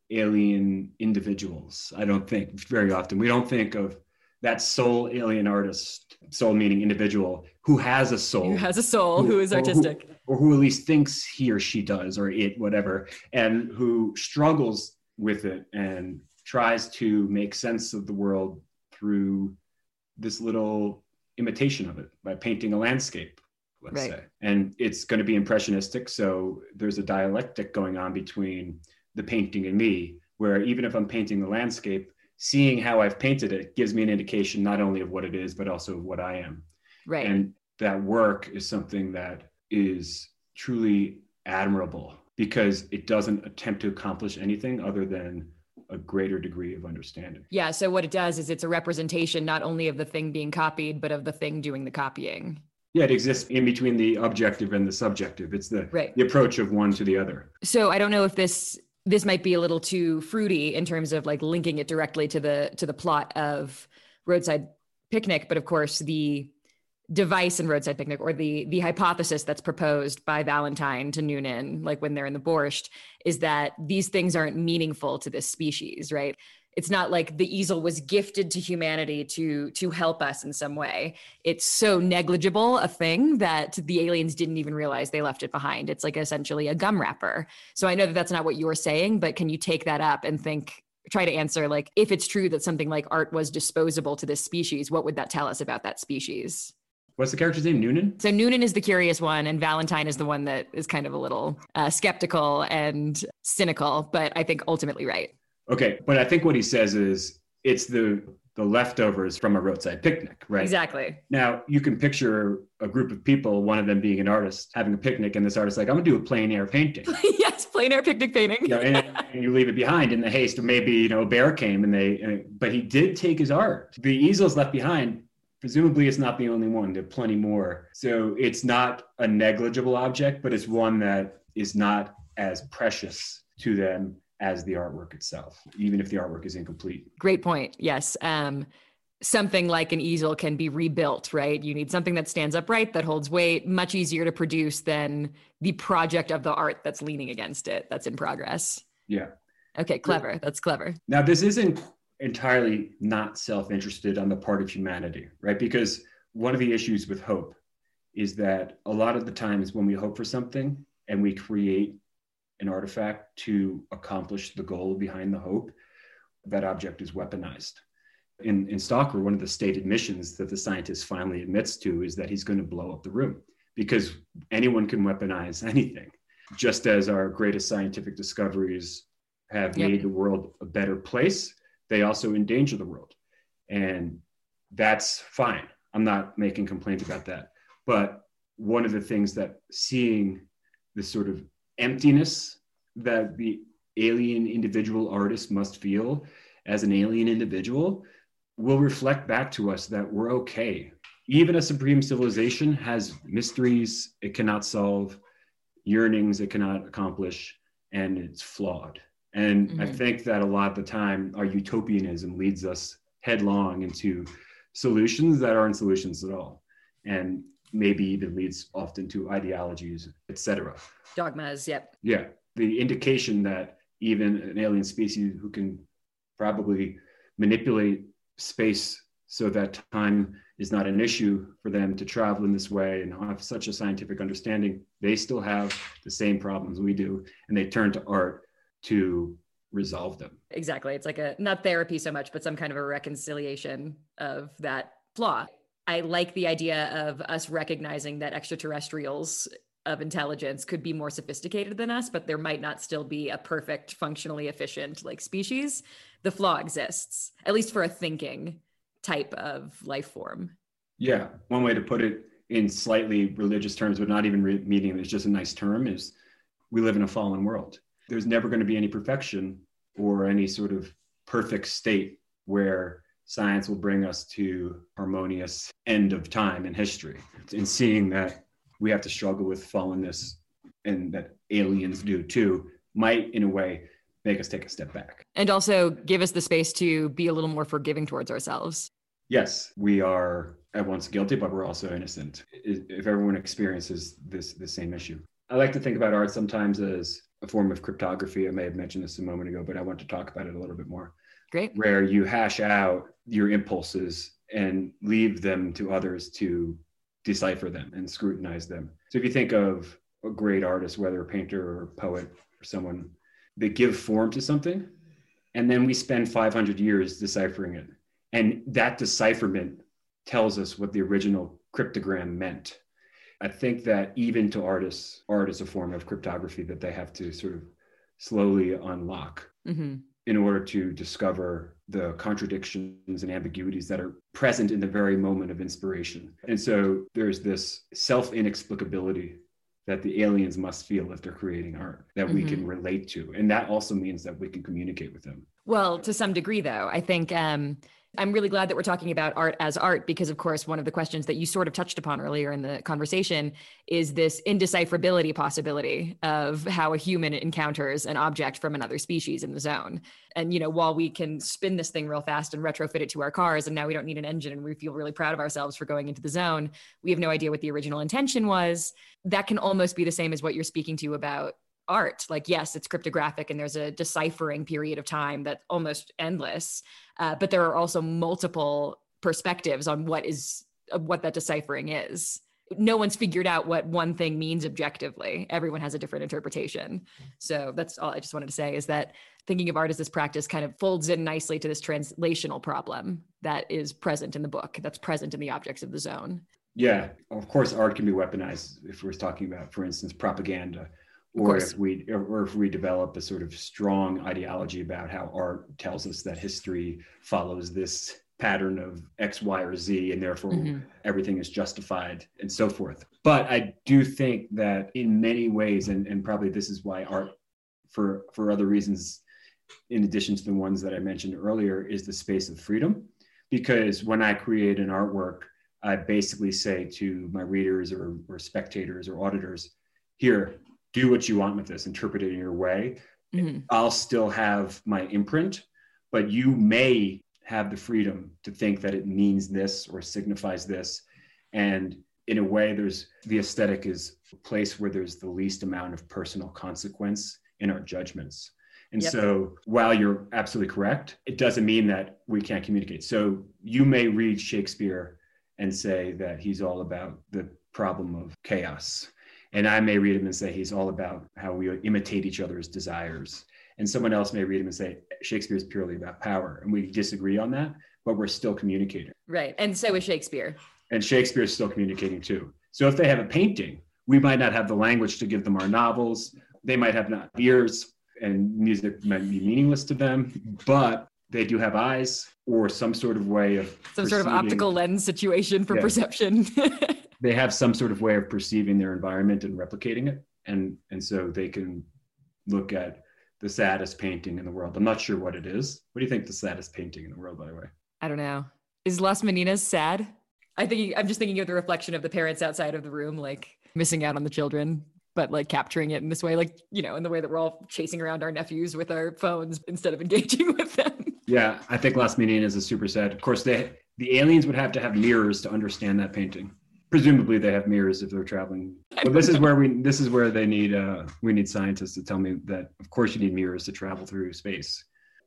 alien individuals. I don't think very often. We don't think of that soul alien artist, soul meaning individual, who has a soul. Who has a soul, who, who is artistic. Or who, or who at least thinks he or she does, or it, whatever, and who struggles with it and tries to make sense of the world through this little imitation of it by painting a landscape, let's right. say. And it's going to be impressionistic. So there's a dialectic going on between the painting and me, where even if I'm painting the landscape, seeing how I've painted it gives me an indication not only of what it is, but also of what I am. Right. And that work is something that is truly admirable because it doesn't attempt to accomplish anything other than a greater degree of understanding. Yeah. So what it does is it's a representation not only of the thing being copied, but of the thing doing the copying. Yeah, it exists in between the objective and the subjective. It's the, right. the approach of one to the other. So I don't know if this this might be a little too fruity in terms of like linking it directly to the to the plot of Roadside Picnic, but of course the device in Roadside Picnic, or the the hypothesis that's proposed by Valentine to Noonan, like when they're in the borscht, is that these things aren't meaningful to this species, right? It's not like the easel was gifted to humanity to to help us in some way. It's so negligible a thing that the aliens didn't even realize they left it behind. It's like essentially a gum wrapper. So I know that that's not what you're saying, but can you take that up and think, try to answer, like, if it's true that something like art was disposable to this species, what would that tell us about that species? What's the character's name? Noonan? So Noonan is the curious one, and Valentine is the one that is kind of a little uh, skeptical and cynical, but I think ultimately right. Okay, but I think what he says is it's the the leftovers from a roadside picnic, right? Exactly. Now, you can picture a group of people, one of them being an artist, having a picnic, and this artist's like, I'm gonna do a plein air painting. Yes, plein air picnic painting. You know, and, and you leave it behind in the haste, or maybe, you know, a bear came and they, and, but he did take his art. The easel's left behind. Presumably it's not the only one, there are plenty more. So it's not a negligible object, but it's one that is not as precious to them as the artwork itself, even if the artwork is incomplete. Great point. Yes. Um, something like an easel can be rebuilt, right? You need something that stands upright, that holds weight, much easier to produce than the project of the art that's leaning against it, that's in progress. Yeah. Okay, clever. That's clever. Now, this isn't entirely not self-interested on the part of humanity, right? Because one of the issues with hope is that a lot of the times when we hope for something and we create an artifact to accomplish the goal behind the hope, that object is weaponized. In, in Stalker, one of the stated missions that the scientist finally admits to is that he's going to blow up the room, because anyone can weaponize anything. Just as our greatest scientific discoveries have yep. made the world a better place, they also endanger the world. And that's fine. I'm not making complaints about that. But one of the things that seeing this sort of emptiness that the alien individual artist must feel as an alien individual will reflect back to us that we're okay. Even a supreme civilization has mysteries it cannot solve, yearnings it cannot accomplish, and it's flawed. And mm-hmm. I think that a lot of the time our utopianism leads us headlong into solutions that aren't solutions at all. And maybe even leads often to ideologies, et cetera. Dogmas, yep. Yeah, the indication that even an alien species who can probably manipulate space so that time is not an issue for them to travel in this way and have such a scientific understanding, they still have the same problems we do, and they turn to art to resolve them. Exactly. It's like a, not therapy so much, but some kind of a reconciliation of that flaw. I like the idea of us recognizing that extraterrestrials of intelligence could be more sophisticated than us, but there might not still be a perfect, functionally efficient like species. The flaw exists, at least for a thinking type of life form. Yeah. One way to put it in slightly religious terms, but not even re- meaning it's just a nice term, is we live in a fallen world. There's never going to be any perfection or any sort of perfect state where science will bring us to harmonious end of time in history. And seeing that we have to struggle with fallenness, and that aliens do too, might in a way make us take a step back. And also give us the space to be a little more forgiving towards ourselves. Yes, we are at once guilty, but we're also innocent if everyone experiences this the same issue. I like to think about art sometimes as a a form of cryptography. I may have mentioned this a moment ago, but I want to talk about it a little bit more. Great. Where you hash out your impulses and leave them to others to decipher them and scrutinize them. So if you think of a great artist, whether a painter or a poet or someone, they give form to something, and then we spend five hundred years deciphering it. And that decipherment tells us what the original cryptogram meant. I think that even to artists, art is a form of cryptography that they have to sort of slowly unlock mm-hmm. in order to discover the contradictions and ambiguities that are present in the very moment of inspiration. And so there's this self-inexplicability that the aliens must feel if they're creating art that mm-hmm. we can relate to. And that also means that we can communicate with them. Well, to some degree, though, I think um, I'm really glad that we're talking about art as art, because, of course, one of the questions that you sort of touched upon earlier in the conversation is this indecipherability possibility of how a human encounters an object from another species in the zone. And, you know, while we can spin this thing real fast and retrofit it to our cars, and now we don't need an engine and we feel really proud of ourselves for going into the zone, we have no idea what the original intention was. That can almost be the same as what you're speaking to about art. Like, yes, it's cryptographic and there's a deciphering period of time that's almost endless. Uh, but there are also multiple perspectives on what is uh, what that deciphering is. No one's figured out what one thing means objectively. Everyone has a different interpretation. So that's all I just wanted to say, is that thinking of art as this practice kind of folds in nicely to this translational problem that is present in the book, that's present in the objects of the zone. Yeah, of course, art can be weaponized if we're talking about, for instance, propaganda. Or if we or if we develop a sort of strong ideology about how art tells us that history follows this pattern of X, Y, or Z, and therefore mm-hmm. everything is justified and so forth. But I do think that in many ways, and, and probably this is why art, for, for other reasons, in addition to the ones that I mentioned earlier, is the space of freedom. Because when I create an artwork, I basically say to my readers or, or spectators or auditors, here, do what you want with this, interpret it in your way. Mm-hmm. I'll still have my imprint, but you may have the freedom to think that it means this or signifies this. And in a way, there's the aesthetic is a place where there's the least amount of personal consequence in our judgments. And yep. so while you're absolutely correct, it doesn't mean that we can't communicate. So you may read Shakespeare and say that he's all about the problem of chaos. And I may read him and say he's all about how we imitate each other's desires. And someone else may read him and say Shakespeare is purely about power. And we disagree on that, but we're still communicating. Right. And so is Shakespeare. And Shakespeare is still communicating too. So if they have a painting, we might not have the language to give them our novels. They might have not ears, and music might be meaningless to them, but they do have eyes or some sort of way of some perceiving. Sort of optical lens situation for yeah. perception. They have some sort of way of perceiving their environment and replicating it. And, and so they can look at the saddest painting in the world. I'm not sure what it is. What do you think the saddest painting in the world, by the way? I don't know. Is Las Meninas sad? I think I'm just thinking of the reflection of the parents outside of the room, like missing out on the children, but like capturing it in this way, like, you know, in the way that we're all chasing around our nephews with our phones instead of engaging with them. Yeah, I think Las Meninas is super sad. Of course, they, the aliens would have to have mirrors to understand that painting. Presumably they have mirrors if they're traveling. But this is where we this is where they need uh we need scientists to tell me that of course you need mirrors to travel through space.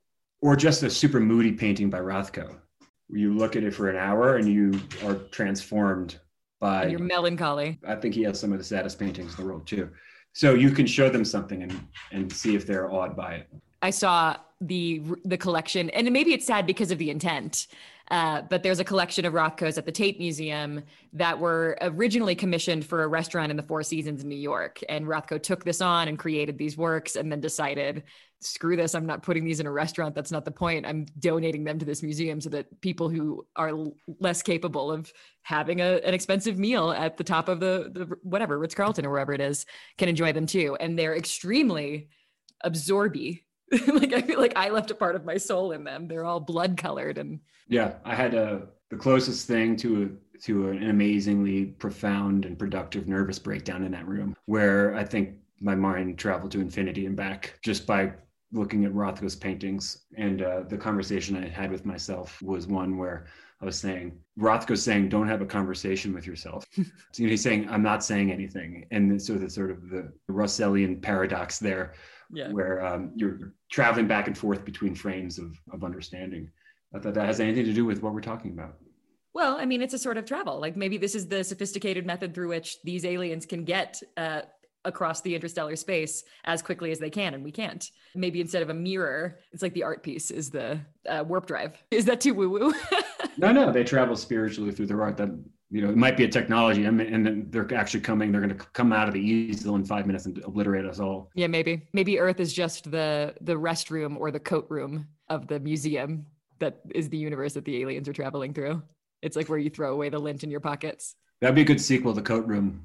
Or just a super moody painting by Rothko. You look at it for an hour and you are transformed by your melancholy. I think he has some of the saddest paintings in the world too. So you can show them something and and see if they're awed by it. I saw the the collection, and maybe it's sad because of the intent. Uh, but there's a collection of Rothkos at the Tate Museum that were originally commissioned for a restaurant in the Four Seasons in New York. And Rothko took this on and created these works and then decided, screw this, I'm not putting these in a restaurant. That's not the point. I'm donating them to this museum so that people who are l- less capable of having a, an expensive meal at the top of the, the whatever, Ritz-Carlton or wherever it is, can enjoy them too. And they're extremely absorby. Like, I feel like I left a part of my soul in them. They're all blood colored. And yeah, I had a, the closest thing to a, to an amazingly profound and productive nervous breakdown in that room, where I think my mind traveled to infinity and back just by looking at Rothko's paintings, and uh, the conversation I had with myself was one where I was saying, Rothko's saying, don't have a conversation with yourself. So, you know, he's saying, I'm not saying anything. And so the sort of the Russellian paradox there, yeah. where um, you're traveling back and forth between frames of, of understanding. I thought that has anything to do with what we're talking about. Well, I mean, it's a sort of travel. Like maybe this is the sophisticated method through which these aliens can get uh, across the interstellar space as quickly as they can, and we can't. Maybe instead of a mirror, it's like the art piece is the uh, warp drive. Is that too woo-woo? No, no, they travel spiritually through their art. That, you know, it might be a technology, I mean, and then they're actually coming, they're going to come out of the easel in five minutes and obliterate us all. Yeah, maybe. Maybe Earth is just the the restroom or the coat room of the museum that is the universe that the aliens are traveling through. It's like where you throw away the lint in your pockets. That'd be a good sequel, The Coat Room.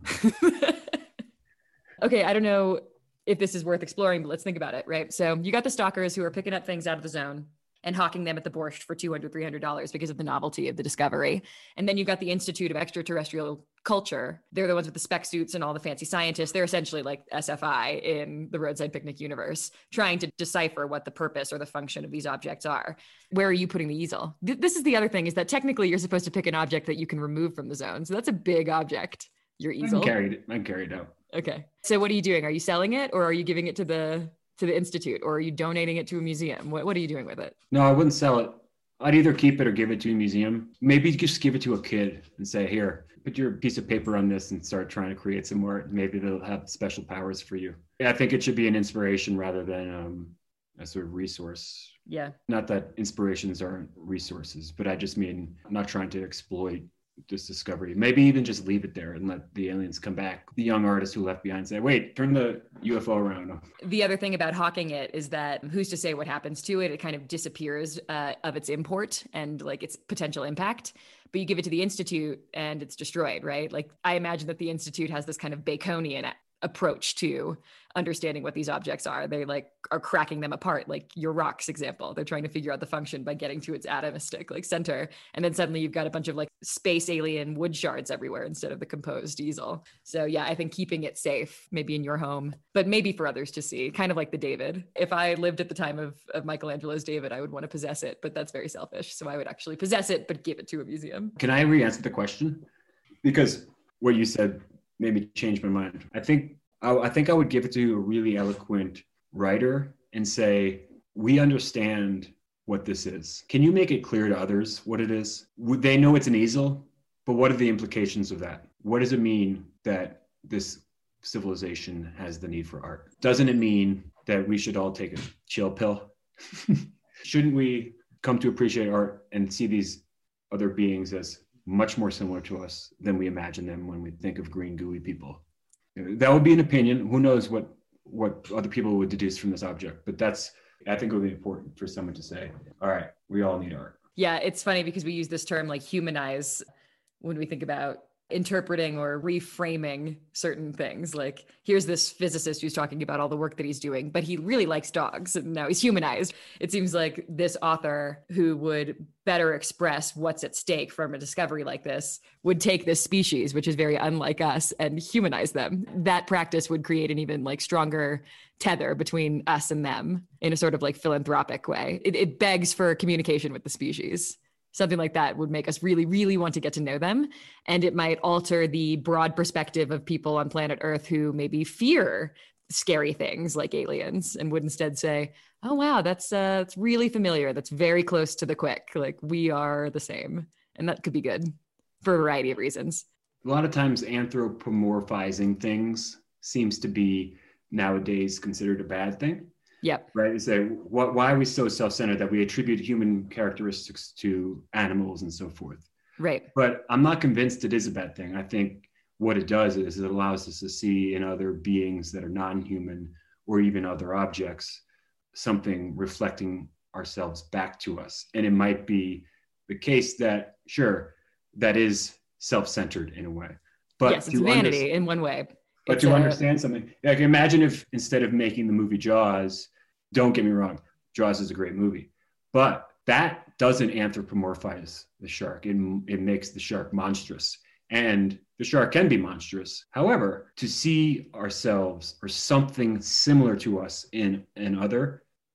Okay, I don't know if this is worth exploring, but let's think about it, right? So you got the stalkers who are picking up things out of the zone and hawking them at the borscht for two hundred dollars, three hundred dollars because of the novelty of the discovery. And then you got the Institute of Extraterrestrial Culture. They're the ones with the spec suits and all the fancy scientists. They're essentially like S F I in the Roadside Picnic universe, trying to decipher what the purpose or the function of these objects are. Where are you putting the easel? Th- this is the other thing, is that technically you're supposed to pick an object that you can remove from the zone. So that's a big object, your easel. I can carry it, I can carry it out. Okay. So what are you doing? Are you selling it, or are you giving it to the to the Institute, or are you donating it to a museum? What what are you doing with it? No, I wouldn't sell it. I'd either keep it or give it to a museum. Maybe just give it to a kid and say, here, put your piece of paper on this and start trying to create some more. Maybe they'll have special powers for you. I think it should be an inspiration rather than um, a sort of resource. Yeah. Not that inspirations aren't resources, but I just mean I'm not trying to exploit this discovery. Maybe even just leave it there and let the aliens come back. The young artist who left behind say, wait, turn the U F O around. The other thing about hawking it is that who's to say what happens to it? It kind of disappears uh, of its import and like its potential impact. But you give it to the Institute and it's destroyed, right? Like I imagine that the Institute has this kind of Baconian approach to understanding what these objects are. They like are cracking them apart, like your rocks example. They're trying to figure out the function by getting to its atomistic like center. And then suddenly you've got a bunch of like space alien wood shards everywhere instead of the composed easel. So yeah, I think keeping it safe, maybe in your home, but maybe for others to see, kind of like the David. If I lived at the time of, of Michelangelo's David, I would want to possess it, but that's very selfish. So I would actually possess it, but give it to a museum. Can I re-answer the question? Because what you said made me change my mind. I think I, I think I would give it to a really eloquent writer and say, we understand what this is. Can you make it clear to others what it is? Would they know it's an easel, but what are the implications of that? What does it mean that this civilization has the need for art? Doesn't it mean that we should all take a chill pill? Shouldn't we come to appreciate art and see these other beings as much more similar to us than we imagine them when we think of green gooey people? That would be an opinion. Who knows what what other people would deduce from this object? But that's, I think it would be important for someone to say, all right, we all need art. Yeah, it's funny because we use this term like humanize when we think about interpreting or reframing certain things. Like here's this physicist who's talking about all the work that he's doing, but he really likes dogs and now he's humanized. It seems like this author who would better express what's at stake from a discovery like this would take this species, which is very unlike us, and humanize them. That practice would create an even like stronger tether between us and them in a sort of like philanthropic way. It, it begs for communication with the species. Something like that would make us really, really want to get to know them. And it might alter the broad perspective of people on planet Earth who maybe fear scary things like aliens and would instead say, oh, wow, that's, uh, that's really familiar. That's very close to the quick. Like we are the same. And that could be good for a variety of reasons. A lot of times anthropomorphizing things seems to be nowadays considered a bad thing. Yep. Right. Say, what, why are we so self-centered that we attribute human characteristics to animals and so forth? Right. But I'm not convinced it is a bad thing. I think what it does is it allows us to see in other beings that are non-human or even other objects, something reflecting ourselves back to us. And it might be the case that, sure, that is self-centered in a way. But yes, it's vanity under- in one way. But it's to a- understand something, like imagine if instead of making the movie Jaws, don't get me wrong, Jaws is a great movie, but that doesn't anthropomorphize the shark. It, it makes the shark monstrous. And the shark can be monstrous. However, to see ourselves or something similar to us in an other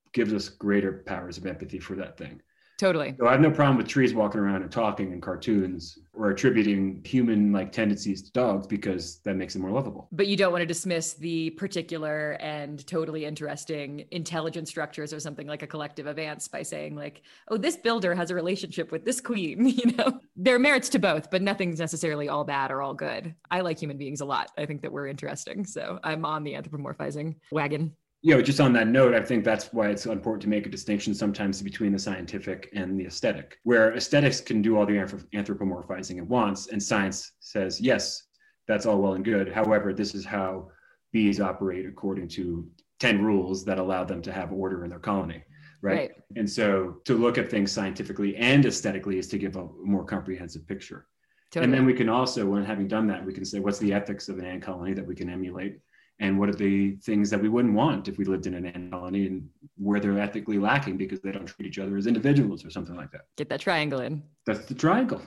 gives us greater powers of empathy for that thing. Totally. So I have no problem with trees walking around and talking in cartoons or attributing human-like tendencies to dogs because that makes them more lovable. But you don't want to dismiss the particular and totally interesting intelligent structures or something like a collective of ants by saying like, oh, this builder has a relationship with this queen, you know? There are merits to both, but nothing's necessarily all bad or all good. I like human beings a lot. I think that we're interesting. So I'm on the anthropomorphizing wagon. You know, just on that note, I think that's why it's important to make a distinction sometimes between the scientific and the aesthetic, where aesthetics can do all the anthropomorphizing it wants, and science says, yes, that's all well and good. However, this is how bees operate according to ten rules that allow them to have order in their colony, right? right. And so to look at things scientifically and aesthetically is to give a more comprehensive picture. Totally. And then we can also, when having done that, we can say, what's the ethics of an ant colony that we can emulate? And what are the things that we wouldn't want if we lived in an ant colony and where they're ethically lacking because they don't treat each other as individuals or something like that. Get that triangle in. That's the triangle.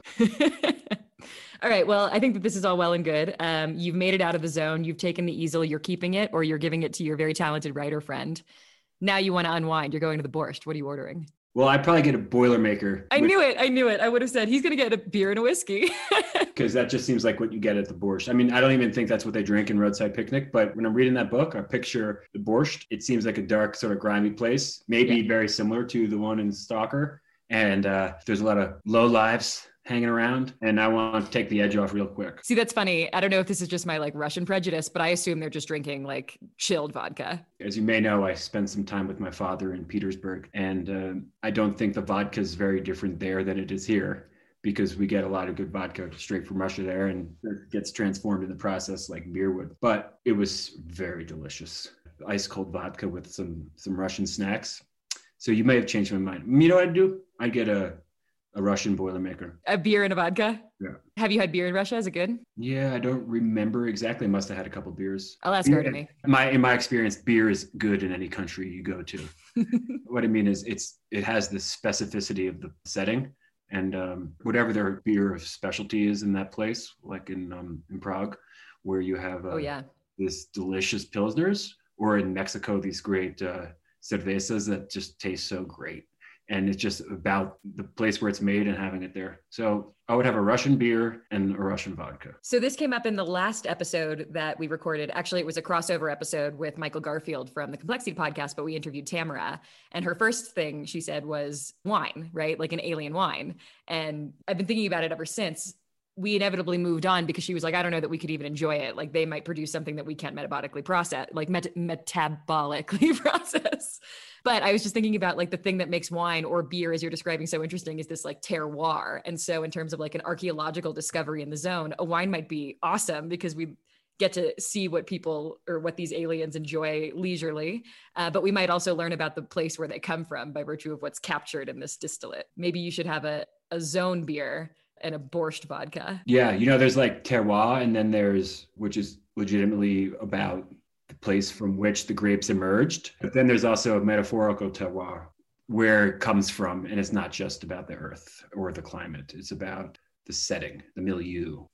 All right. Well, I think that this is all well and good. Um, you've made it out of the zone. You've taken the easel. You're keeping it, or you're giving it to your very talented writer friend. Now you want to unwind. You're going to the borscht. What are you ordering? Well, I'd probably get a Boilermaker. I with, knew it. I knew it. I would have said he's going to get a beer and a whiskey. Because that just seems like what you get at the borscht. I mean, I don't even think that's what they drink in Roadside Picnic. But when I'm reading that book, I picture the borscht. It seems like a dark, sort of grimy place, maybe yeah. very similar to the one in Stalker. And uh, there's a lot of low lives hanging around, and I want to take the edge off real quick. See, that's funny. I don't know if this is just my like Russian prejudice, but I assume they're just drinking like chilled vodka. As you may know, I spent some time with my father in Petersburg, and uh, I don't think the vodka is very different there than it is here, because we get a lot of good vodka straight from Russia there, and it gets transformed in the process like beer would. But it was very delicious. Ice cold vodka with some some Russian snacks. So you may have changed my mind. You know what I'd do? I'd get a A Russian Boilermaker. A beer and a vodka? Yeah. Have you had beer in Russia? Is it good? Yeah, I don't remember exactly. I must have had a couple beers. I'll ask beer, her to me. My, in my experience, beer is good in any country you go to. What I mean is it's it has the specificity of the setting. And um, whatever their beer of specialty is in that place, like in um, in Prague, where you have uh, oh, yeah. this delicious Pilsners, or in Mexico, these great uh, cervezas that just taste so great. And it's just about the place where it's made and having it there. So I would have a Russian beer and a Russian vodka. So this came up in the last episode that we recorded. Actually, it was a crossover episode with Michael Garfield from the Complexity podcast, but we interviewed Tamara. And her first thing she said was wine, right? Like an alien wine. And I've been thinking about it ever since. We inevitably moved on because she was like, I don't know that we could even enjoy it. Like they might produce something that we can't metabolically process, like met- metabolically process. But I was just thinking about like the thing that makes wine or beer, as you're describing so interesting, is this like terroir. And so in terms of like an archaeological discovery in the zone, a wine might be awesome because we get to see what people or what these aliens enjoy leisurely. Uh, but we might also learn about the place where they come from by virtue of what's captured in this distillate. Maybe you should have a, a zone beer and a borscht vodka. Yeah, you know, there's like terroir, and then there's, which is legitimately about the place from which the grapes emerged. But then there's also a metaphorical terroir, where it comes from, and it's not just about the earth or the climate. It's about the setting, the milieu.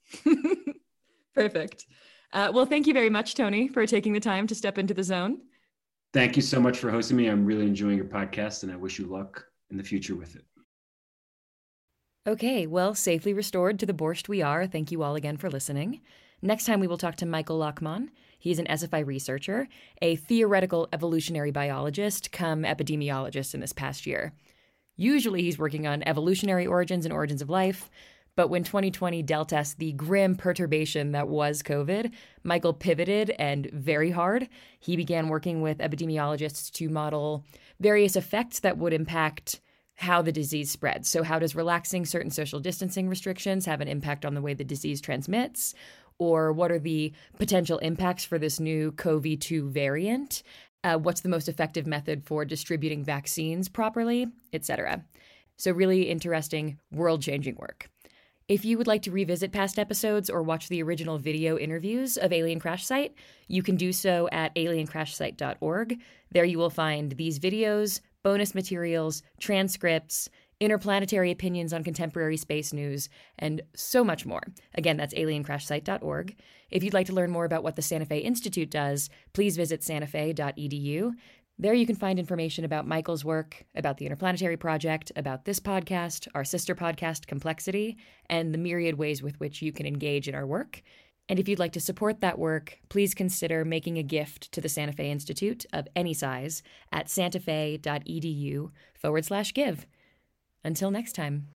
Perfect. Uh, well, thank you very much, Tony, for taking the time to step into the zone. Thank you so much for hosting me. I'm really enjoying your podcast, and I wish you luck in the future with it. Okay, well, safely restored to the borscht we are. Thank you all again for listening. Next time we will talk to Michael Lachmann. He's an S F I researcher, a theoretical evolutionary biologist come epidemiologist in this past year. Usually he's working on evolutionary origins and origins of life, but when twenty twenty dealt us the grim perturbation that was COVID, Michael pivoted, and very hard. He began working with epidemiologists to model various effects that would impact how the disease spreads. So how does relaxing certain social distancing restrictions have an impact on the way the disease transmits? Or what are the potential impacts for this new C O V two variant? Uh, what's the most effective method for distributing vaccines properly, et cetera? So really interesting, world-changing work. If you would like to revisit past episodes or watch the original video interviews of Alien Crash Site, you can do so at alien crash site dot org. There you will find these videos, bonus materials, transcripts, interplanetary opinions on contemporary space news, and so much more. Again, that's alien crash site dot org. If you'd like to learn more about what the Santa Fe Institute does, please visit santa fe dot e d u. There you can find information about Michael's work, about the Interplanetary Project, about this podcast, our sister podcast, Complexity, and the myriad ways with which you can engage in our work. And if you'd like to support that work, please consider making a gift to the Santa Fe Institute of any size at santafe.edu forward slash give. Until next time.